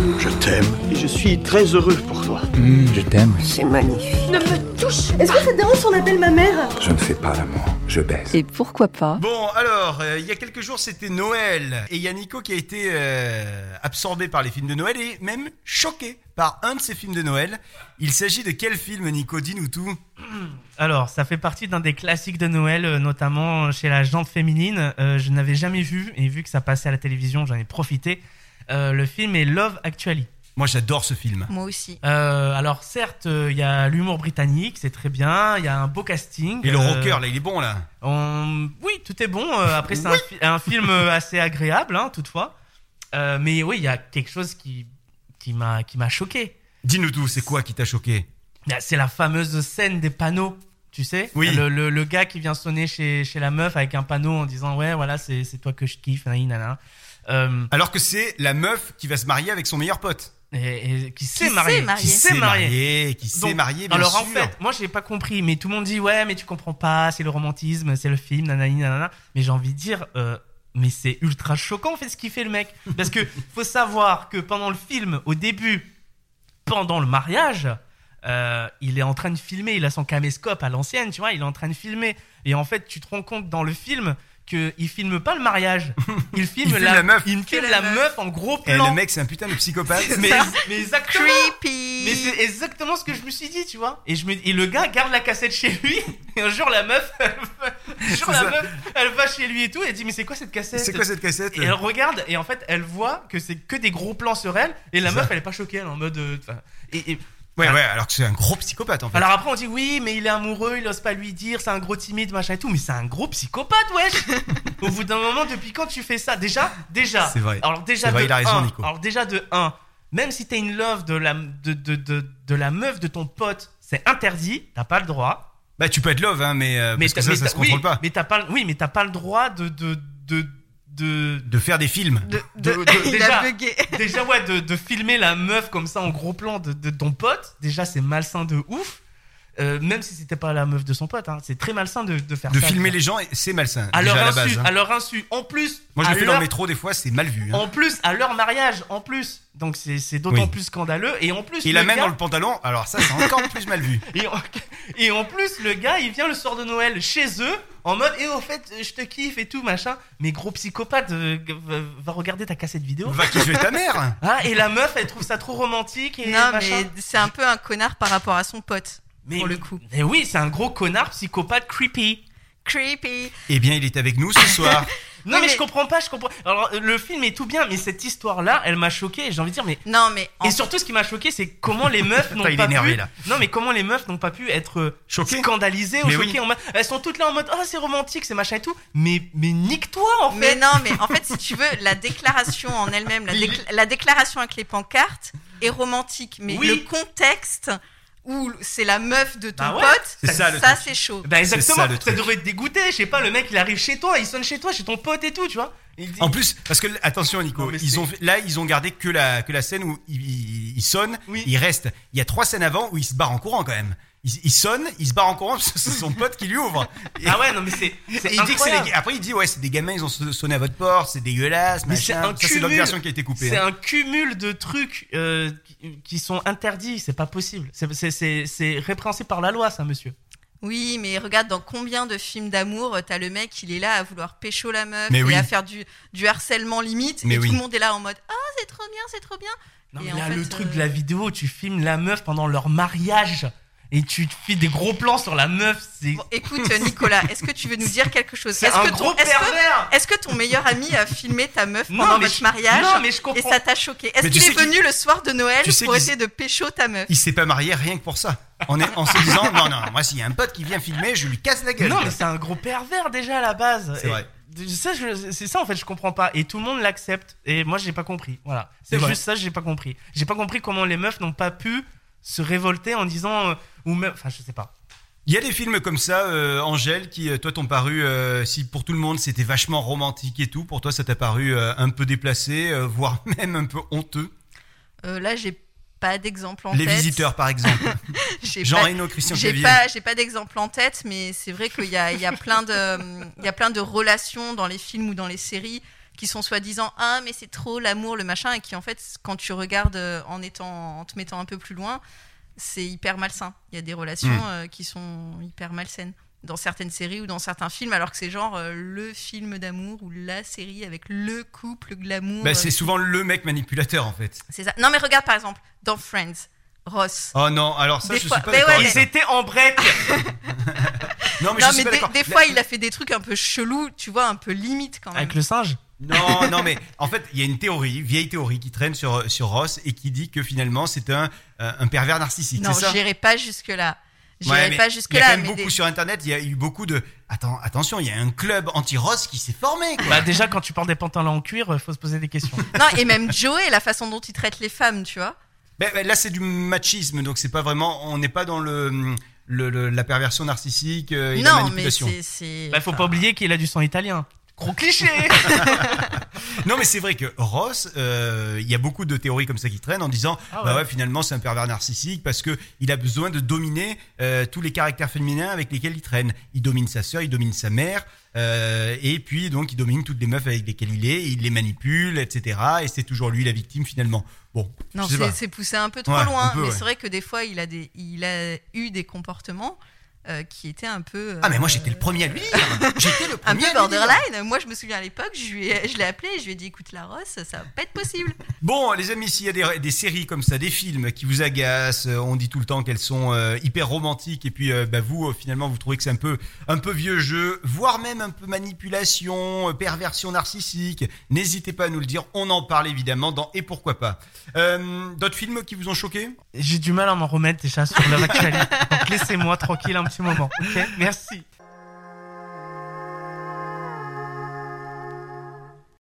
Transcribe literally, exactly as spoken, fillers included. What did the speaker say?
Je t'aime. Et je suis très heureux pour toi. Mmh, je t'aime. C'est magnifique. Ne me touche. Est-ce que ça te dérange si on appelle ma mère? Je ne fais pas l'amour, je baise. Et pourquoi pas? Bon, alors, euh, il y a quelques jours, c'était Noël. Et il y a Nico qui a été euh, absorbé par les films de Noël et même choqué par un de ces films de Noël. Il s'agit de quel film, Nico? Dis-nous tout. Alors, ça fait partie d'un des classiques de Noël, euh, notamment chez la gente féminine. Euh, je n'avais jamais vu, et vu que ça passait à la télévision, j'en ai profité. Euh, le film est Love Actually. Moi, j'adore ce film. Moi aussi. Euh, alors, certes, il euh, y a l'humour britannique, c'est très bien. Il y a un beau casting. Et le euh, rocker, là, il est bon, là. on... Oui, tout est bon. Euh, après, c'est Oui. un, fi- un film assez agréable, hein, toutefois. Euh, mais oui, il y a quelque chose qui, qui, m'a, qui m'a choqué. Dis-nous tout, c'est quoi qui t'a choqué? C'est la fameuse scène des panneaux. Tu sais, oui. le, le, le gars qui vient sonner chez, chez la meuf avec un panneau en disant ouais voilà c'est, c'est toi que je kiffe nanana. Euh, Alors que c'est la meuf qui va se marier avec son meilleur pote. Et, et qui s'est Qui marié, s'est marié. Qui s'est marié, qui s'est Donc, marié, bien alors sûr. en fait, moi j'ai pas compris, mais tout le monde dit ouais mais tu comprends pas, c'est le romantisme, c'est le film, nanani nanana. Mais j'ai envie de dire, euh, mais c'est ultra choquant en fait ce qu'il fait le mec, parce que faut savoir que pendant le film, au début, pendant le mariage. Euh, il est en train de filmer, il a son caméscope à l'ancienne, tu vois, il est en train de filmer. Et en fait, tu te rends compte dans le film qu'il filme pas le mariage, il filme, Il filme la, la meuf. il filme Que la la meuf en gros Et plan. le mec, c'est un putain de psychopathe. mais, mais exactement. Creepy. Mais c'est exactement ce que je me suis dit, tu vois. Et, je me, et le gars garde la cassette chez lui. Et un jour, la meuf, elle va, un jour, C'est la ça. meuf, elle va chez lui et tout. Et elle dit, mais c'est quoi cette cassette? C'est quoi cette cassette? Et elle regarde. Et en fait, elle voit que c'est que des gros plans sur elle. Et la C'est meuf, ça. elle est pas choquée. Elle est en mode. euh, et, et, Ouais, ouais, alors que c'est un gros psychopathe, en fait. alors après on dit oui mais il est amoureux, il ose pas lui dire, c'est un gros timide machin et tout, mais c'est un gros psychopathe wesh. Au bout d'un moment, depuis quand tu fais ça? Déjà, déjà. C'est vrai. Alors déjà C'est vrai, de il a raison, un, Nico. alors déjà de un, même si t'es une love de la de, de, de, de la meuf de ton pote, c'est interdit, t'as pas le droit. Bah, tu peux être love, hein, mais, euh, Mais parce que t'as- ça, mais ça t'as- se contrôle oui, pas. Mais t'as pas, le- oui, mais t'as pas le droit de de de de, De faire des films. De, de- de- de- il déjà- a bugué. déjà ouais de, de filmer la meuf comme ça en gros plan de, de ton pote. Déjà c'est malsain de ouf. Euh, même si c'était pas la meuf de son pote, hein, c'est très malsain de, de faire De ça. filmer les gens, c'est malsain. À déjà, leur à la insu, base, hein. à leur insu. En plus, Moi, je à le fais dans leur- le métro, des fois, c'est mal vu. Hein. En plus, à leur mariage, en plus. Donc c'est, c'est d'autant Oui. plus scandaleux. Et en plus, Et le la même gars- dans le pantalon, alors ça, c'est encore plus mal vu. et, en... et en plus, le gars, il vient le soir de Noël chez eux, en mode, et au fait, je te kiffe et tout, machin. Mais gros psychopathe, euh, va, va regarder ta cassette vidéo. Va kiffer ta mère. Ah, et la meuf, elle trouve ça trop romantique et Non, machin. mais c'est un peu un connard par rapport à son pote. Mais, pour le coup. mais oui, c'est un gros connard psychopathe creepy. Creepy. Eh bien, il est avec nous ce soir. Non, Oui, mais, mais- je comprends pas, je comprends. Alors, euh, le film est tout bien, mais cette histoire-là, elle m'a choqué. J'ai envie de dire, mais. Non, mais en Et surtout, ce qui m'a choqué, c'est comment les meufs n'ont Attends, il est pas énervé, pu. là. Non, mais comment les meufs n'ont pas pu être euh, Choquées scandalisées ou Mais choquées. oui. En mode- elles sont toutes là en mode, oh, c'est romantique, c'est machin et tout. Mais, mais nique-toi, en fait. Mais non, mais en fait, si tu veux, la déclaration en elle-même, la, décla- la déclaration avec les pancartes est romantique, mais Oui. le contexte où c'est la meuf de ton Bah ouais, pote, c'est ça, le ça truc. c'est chaud. Bah, exactement. ça, Ça, le truc. devrait te dégoûter. Je sais pas, le mec, il arrive chez toi, il sonne chez toi, chez ton pote et tout, tu vois. Il dit- En plus, parce que attention Nico, Non, mais ils c'est- ont là ils ont gardé que la que la scène où il, il, il sonne, Oui. il reste. Il y a trois scènes avant où il se barre en courant quand même. Il, il sonne, il se barre en courant parce que c'est son pote qui lui ouvre. Et, Ah ouais, non, mais c'est. c'est et il dit que c'est incroyable. les, après il dit ouais c'est des gamins ils ont sonné à votre porte, c'est dégueulasse. Mais c'est Machin. un Ça c'est l'autre cumul. version qui a été coupée. C'est hein. un cumul de trucs euh, qui, qui sont interdits, c'est pas possible. C'est, c'est, c'est, c'est répréhensible par la loi, ça, monsieur. Oui, mais regarde dans combien de films d'amour t'as le mec, il est là à vouloir pécho la meuf Mais et oui. à faire du, du harcèlement limite, Mais et oui. tout le monde est là en mode ah c'est trop bien, c'est trop bien. Non, Et mais en là, fait, le truc euh, de la vidéo, tu filmes la meuf pendant leur mariage et tu te fais des gros plans sur la meuf, c'est, Bon, écoute Nicolas, est-ce que tu veux nous dire quelque chose? c'est Est-ce un que gros ton, est-ce que, pervers. est-ce que ton meilleur ami a filmé ta meuf Non, pendant mais votre je- mariage non, mais je et comprends. ça t'a choqué? Est-ce Mais tu qu'il sais est venu le soir de Noël tu sais pour qu'il- essayer de pécho ta meuf? Il s'est pas marié rien que pour ça. En, est- en se disant non non moi s'il y a un pote qui vient filmer je lui casse la gueule. Non, mais c'est un gros pervers déjà à la base. C'est Et vrai. Ça, je- c'est ça en fait, je comprends pas. Et tout le monde l'accepte. Et moi, j'ai pas compris. Voilà. C'est C'est vrai. juste ça, j'ai pas compris. J'ai pas compris comment les meufs n'ont pas pu se révolter en disant. euh, ou même. Enfin, je sais pas. Il y a des films comme ça, euh, Angèle, qui euh, toi t'ont paru, euh, si pour tout le monde c'était vachement romantique et tout, pour toi ça t'a paru euh, un peu déplacé, euh, voire même un peu honteux. Euh, là, j'ai pas d'exemple en Les tête. Visiteurs par exemple. J'ai Jean pas- Reno, Christian J'ai Clavier. pas, j'ai pas d'exemple en tête, mais c'est vrai qu'il y a, il y a plein de, il y a plein de relations dans les films ou dans les séries. qui sont soi-disant ah mais c'est trop l'amour, le machin, et qui en fait quand tu regardes euh, en étant, en te mettant un peu plus loin, c'est hyper malsain. Il y a des relations mmh. euh, qui sont hyper malsaines dans certaines séries ou dans certains films, alors que c'est genre euh, le film d'amour ou la série avec le couple glamour. Bah, c'est euh, souvent le mec manipulateur en fait. C'est ça. Non mais regarde par exemple dans Friends, Ross. Oh non, alors ça des je fois, suis pas mais d'accord. ouais, Ils étaient en break. non mais non, je suis mais pas des, d'accord. des fois il a fait des trucs un peu chelous, tu vois, un peu limite quand même. Avec le singe. Non, non, mais en fait, il y a une théorie, vieille théorie qui traîne sur, sur Ross et qui dit que finalement c'est un, un pervers narcissique. Non, c'est ça? j'irai pas jusque-là. Ouais, J'irai pas jusque il y a là. quand même mais beaucoup des... sur internet, il y a eu beaucoup de. Attends, attention, il y a un club anti-Ross qui s'est formé. Quoi. Bah déjà quand tu portes des pantalons en cuir, faut se poser des questions. Non, et même Joey, la façon dont il traite les femmes, tu vois. Ben, ben, là, c'est du machisme, donc c'est pas vraiment. On n'est pas dans le, le, le la perversion narcissique euh, et non, la manipulation. mais c'est. c'est... Bah faut enfin... pas oublier qu'il a du sang italien. Gros cliché. Non mais c'est vrai que Ross, euh, il y a beaucoup de théories comme ça qui traînent en disant ah ouais. bah ouais finalement c'est un pervers narcissique parce que il a besoin de dominer euh, tous les caractères féminins avec lesquels il traîne. Il domine sa sœur, il domine sa mère euh, et puis donc il domine toutes les meufs avec lesquelles il est, il les manipule, et cetera. Et c'est toujours lui la victime finalement. Bon, non c'est, c'est poussé un peu trop ouais, loin, peu, mais ouais. c'est vrai que des fois il a des, il a eu des comportements. Euh, qui était un peu. Euh, ah, mais moi j'étais le premier à lui dire. J'étais le premier. Un peu borderline. Moi je me souviens à l'époque, je, lui ai, je l'ai appelé et je lui ai dit écoute, la Ross, ça va pas être possible. Bon, les amis, s'il y a des, des séries comme ça, des films qui vous agacent, on dit tout le temps qu'elles sont euh, hyper romantiques et puis euh, bah, vous, euh, finalement, vous trouvez que c'est un peu, un peu vieux jeu, voire même un peu manipulation, euh, perversion narcissique, n'hésitez pas à nous le dire. On en parle évidemment dans Et pourquoi pas. Euh, d'autres films qui vous ont choqué ? J'ai du mal à m'en remettre déjà sur leur actualité. Donc laissez-moi tranquille un petit moment. Ok, merci.